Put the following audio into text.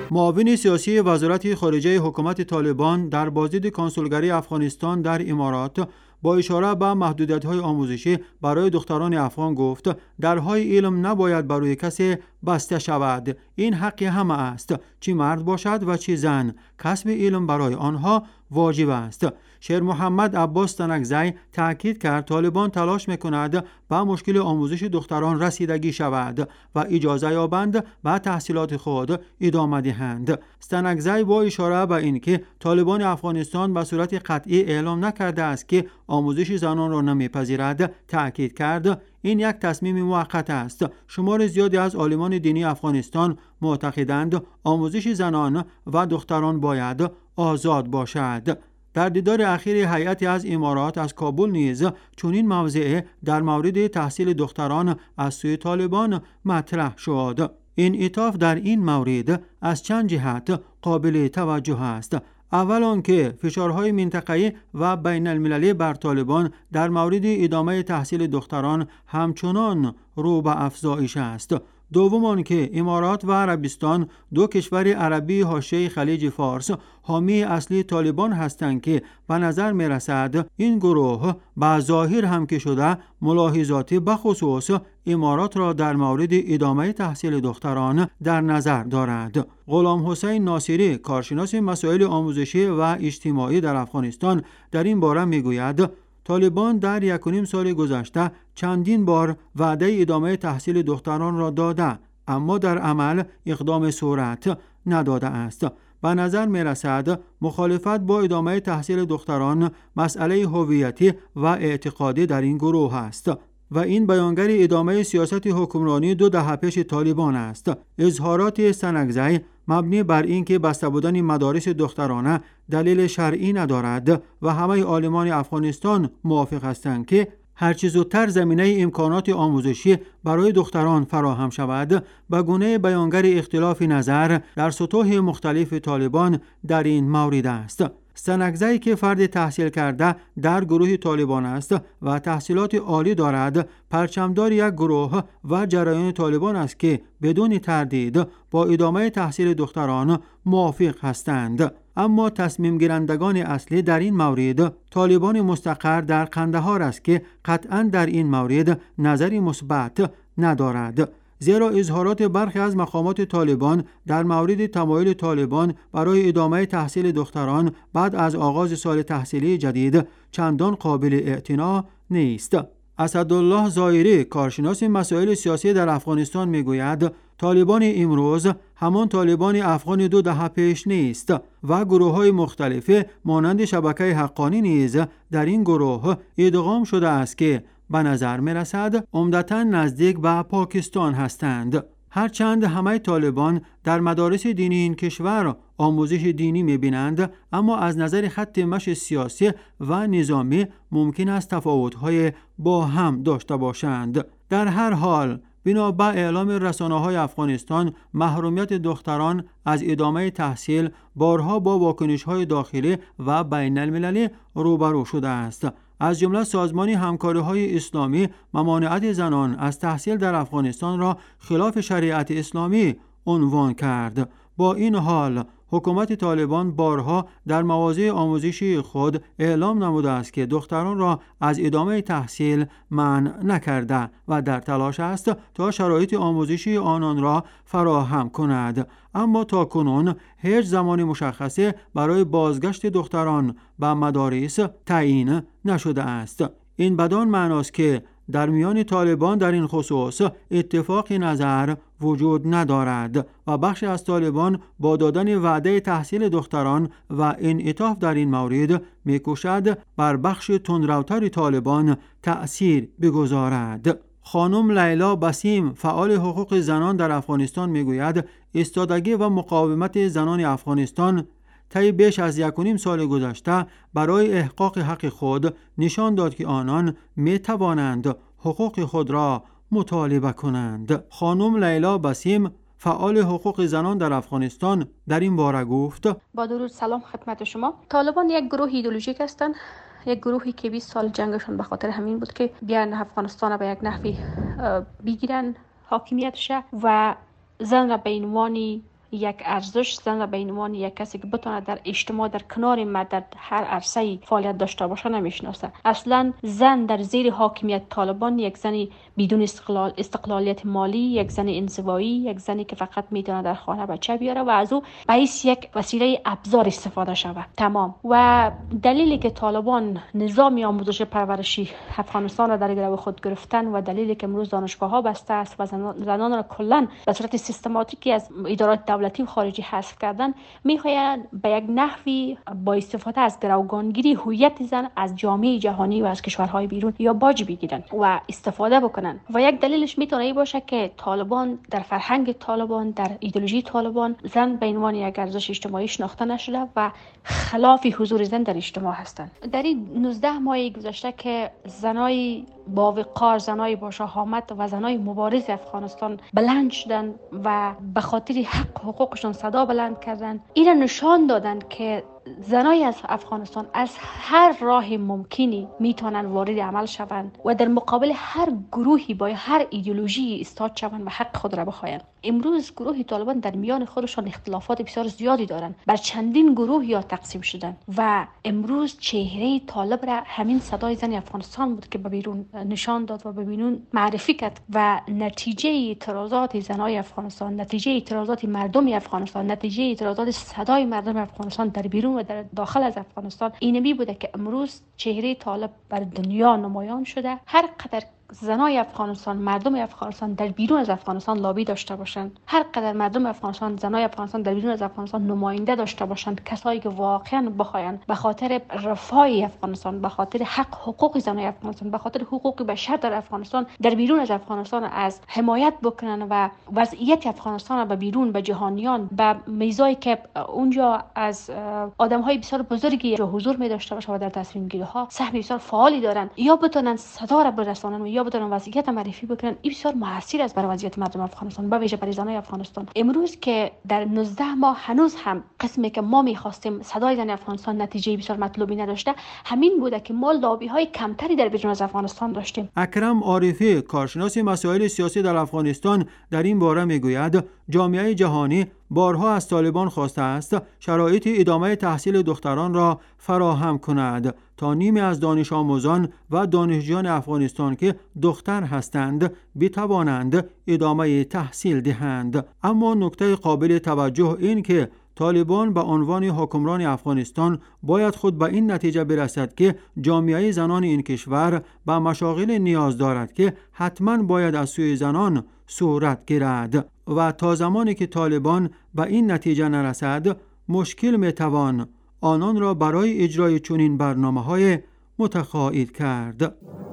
معاون سیاسی وزارت خارجه حکومت طالبان در بازدید کنسولگری افغانستان در امارات با اشاره به محدودیت‌های آموزشی برای دختران افغان گفت درهای علم نباید برای کسی بسته شود. این حق همه است، چه مرد باشد و چه زن. کسب علم برای آنها واجب است. شیر محمد عباس تنگزی تاکید کرد طالبان تلاش می‌کند به مشکل آموزش دختران رسیدگی شود و اجازه یابند به تحصیلات خود ادامه دهند. تنگزی با اشاره به اینکه طالبان افغانستان به صورت قطعی اعلام نکرده است که آموزش زنان را نمیپذیرد، تاکید کرد این یک تصمیم موقت است. شمار زیادی از عالمان دینی افغانستان معتقدند آموزش زنان و دختران باید آزاد باشد. در دیدار اخیر هیئتی از امارات از کابل نیز چنین موضع در مورد تحصیل دختران از سوی طالبان مطرح شد. انعطاف در این مورد از چند جهت قابل توجه است. اول آنکه فشارهای منطقه‌ای و بین المللی بر طالبان در مورد ادامه تحصیل دختران همچنان رو به افزایش است. دوم آنکه امارات و عربستان، دو کشور عربی حاشیه خلیج فارس، حامی اصلی طالبان هستند که به نظر می رسد این گروه به ظاهر هم که شده ملاحظاتی بخصوص امارات را در مورد ادامه تحصیل دختران در نظر دارد. غلام حسین ناصری، کارشناس مسائل آموزشی و اجتماعی در افغانستان، در این باره می گوید طالبان در 1.5 سال گذشته چندین بار وعده ادامه تحصیل دختران را داده، اما در عمل اقدام صورت نداده است. به نظر می رسد مخالفت با ادامه تحصیل دختران مسئله هویتی و اعتقادی در این گروه است و این بیانگر ادامه سیاست حکمرانی 2 دهه پیش طالبان است. اظهارات تنگزی مبنی بر این که بسته بودن مدارس دخترانه دلیل شرعی ندارد و همه عالمان افغانستان موافق هستند که هرچه زودتر زمینه امکانات آموزشی برای دختران فراهم شود، به گونه بیانگر اختلاف نظر در سطوح مختلف طالبان در این مورد است. تنگزی که فرد تحصیل کرده در گروه طالبان است و تحصیلات عالی دارد، پرچمدار یک گروه و جریان طالبان است که بدون تردید با ادامه تحصیل دختران موافق هستند. اما تصمیم گیرندگان اصلی در این مورد طالبان مستقر در قندهار است که قطعاً در این مورد نظری مثبت ندارد. زیرا اظهارات برخی از مقامات طالبان در مورد تمایل طالبان برای ادامه تحصیل دختران بعد از آغاز سال تحصیلی جدید چندان قابل اعتنا نیست. اسدالله ظاهری، کارشناس مسائل سیاسی در افغانستان، میگوید طالبان امروز همان طالبان افغان 2 دهه پیش نیست و گروه‌های مختلف مانند شبکه حقانی نیز در این گروه ادغام شده است که به نظر می رسد عمدتاً نزدیک به پاکستان هستند. هرچند همه طالبان در مدارس دینی این کشور آموزش دینی می بینند، اما از نظر خط مشی سیاسی و نظامی ممکن است تفاوت‌های با هم داشته باشند. در هر حال بنا به اعلام رسانه‌های افغانستان، محرومیت دختران از ادامه تحصیل بارها با واکنش‌های داخلی و بین المللی روبرو شده است. از جمله سازمان همکاری‌های اسلامی ممانعت زنان از تحصیل در افغانستان را خلاف شریعت اسلامی عنوان کرد. با این حال حکومت طالبان بارها در مواضع آموزشی خود اعلام نموده است که دختران را از ادامه تحصیل منع نکرده و در تلاش است تا شرایط آموزشی آنان را فراهم کند. اما تاکنون هیچ زمان مشخصی برای بازگشت دختران به مدارس تعیین نشده است. این بدان معناست که در میان طالبان در این خصوص اتفاق نظر وجود ندارد و بخش از طالبان با دادن وعده تحصیل دختران و انعطاف در این مورد می‌کوشد بر بخش تندروتر طالبان تأثیر بگذارد. خانم لیلا بسیم، فعال حقوق زنان در افغانستان، میگوید ایستادگی و مقاومت زنان افغانستان طی بیش از 1.5 سال گذشته برای احقاق حق خود نشان داد که آنان می توانند حقوق خود را مطالبه کنند. خانم لیلا بسیم، فعال حقوق زنان در افغانستان، در این باره گفت: با درود سلام خدمت شما. طالبان یک گروه ایدئولوژیک هستند، یک گروهی که 20 سال جنگشون به خاطر همین بود که بیان افغانستان به یک نحوی بگیرن حاکمیتش و زن را به عنوان یک ارزش زن را به عنوان یک کسی که بتونه در اجتماع در کنار مرد در هر عرصه فعالیت داشته باشه نمیشناسه. اصلا زن در زیر حاکمیت طالبان یک زنی بدون استقلالیت مالی، یک زن انزوایی، یک زنی که فقط میتونه در خانه بچه بیاره و از او باعث یک وسیله ابزار استفاده شود. تمام. و دلیلی که طالبان نظام آموزش پرورشی افغانستان را در گروه خود گرفتن و دلیلی که امروز دانشگاه‌ها بسته است و زنان را کلا به صورت سیستماتیکی از ادارات دولتی و خارجی حذف کردن، میخواهند به یک نحوی با استفاده از گروگانگیری هویت زن از جامعه جهانی و از کشورهای بیرون یا باج بگیرن و استفاده بکنن. و یک دلیلش میتونه این باشه که طالبان در فرهنگ طالبان، در ایدئولوژی طالبان، زن به عنوان یک ارزش اجتماعی شناخته نشده و خلاف حضور زن در اجتماع هستند. در این 19 ماه گذشته که زنای با وقار، زنای با شهامت و زنای مبارز افغانستان بلند شدن و به خاطر حق حقوقشون صدا بلند کردن، این نشان دادن که زنای از افغانستان از هر راه ممکنی میتونن وارد عمل شوند و در مقابل هر گروهی با هر ایدئولوژی ایستاد شوند و حق خود را بخواهند. امروز گروه طالبان در میان خودشان اختلافات بسیار زیادی دارند، بر چندین گروه یا تقسیم شدن و امروز چهره طالب را همین صدای زن افغانستان بود که به بیرون نشان داد و به بیرون معرفی کرد و نتیجه اعتراضات زنای افغانستان، نتیجه اعتراضات مردم افغانستان، نتیجه اعتراضات صدای مردم افغانستان در بیرون و در داخل از افغانستان اینمی بوده که امروز چهره طالب بر دنیا نمایان شده. هر قدر زنای افغانستان، مردم افغانستان در بیرون از افغانستان لابی داشته باشند، هر قدر مردم افغانستان، زنای افغانستان در بیرون از افغانستان نماینده داشته باشند، کسایی که واقعا بخواین به خاطر رفاه افغانستان، به خاطر حق حقوق زنای افغانستان، به خاطر حقوق بشر در افغانستان، در بیرون از افغانستان از حمایت بکنن و وضعیت افغانستان را به بیرون به جهانیان، به میزایی که اونجا از آدم‌های بسیار بزرگی حضور می داشته باشه و در تصمیم گیری ها سهم بسیار فعالی دارن، یا بتونن صدا را برسانن یا بتونن وضعیت معرفی بکنن، این بسیار موثر است برای وضعیت مردم افغانستان، به ویژه برای زنای افغانستان. امروز که در 19 ماه هنوز هم قسمی که ما می‌خواستیم صدای زن افغانستان نتیجه بسیار مطلوبی نداشته، همین بوده که ما لابی‌های کمتری در بیرون از افغانستان داشتیم. اکرم عارفی، کارشناس مسائل سیاسی در افغانستان، در این باره میگوید جامعه جهانی بارها از طالبان خواسته است شرایط ادامه تحصیل دختران را فراهم کند تا نیمی از دانش آموزان و دانشجویان افغانستان که دختر هستند بتوانند ادامه تحصیل دهند. اما نکته قابل توجه این که طالبان به عنوان حکمران افغانستان باید خود به این نتیجه برسد که جامعه زنان این کشور به مشاغل نیاز دارد که حتما باید از سوی زنان صورت گیرد و تا زمانی که طالبان به این نتیجه نرسد مشکل میتوان آنان را برای اجرای چنین برنامه‌های متقاعد کرد.